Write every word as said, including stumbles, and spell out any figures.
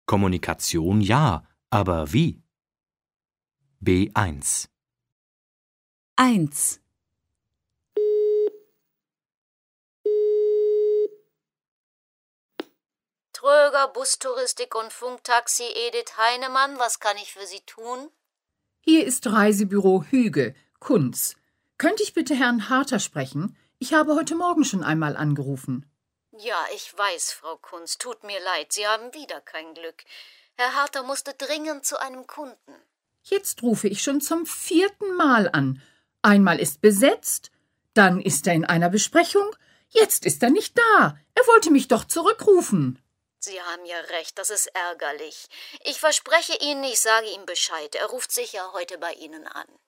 Kommunikation ja, aber wie? B eins. eins. Tröger, Bustouristik und Funktaxi, Edith Heinemann, was kann ich für Sie tun? Hier ist Reisebüro Hüge, Kunz. Könnte ich bitte Herrn Harter sprechen? Ich habe heute Morgen schon einmal angerufen. Ja, ich weiß, Frau Kunz, tut mir leid, Sie haben wieder kein Glück. Herr Harter musste dringend zu einem Kunden. Jetzt rufe ich schon zum vierten Mal an. Einmal ist besetzt, dann ist er in einer Besprechung, jetzt ist er nicht da. Er wollte mich doch zurückrufen. Sie haben ja recht, das ist ärgerlich. Ich verspreche Ihnen, ich sage ihm Bescheid. Er ruft sicher heute bei Ihnen an.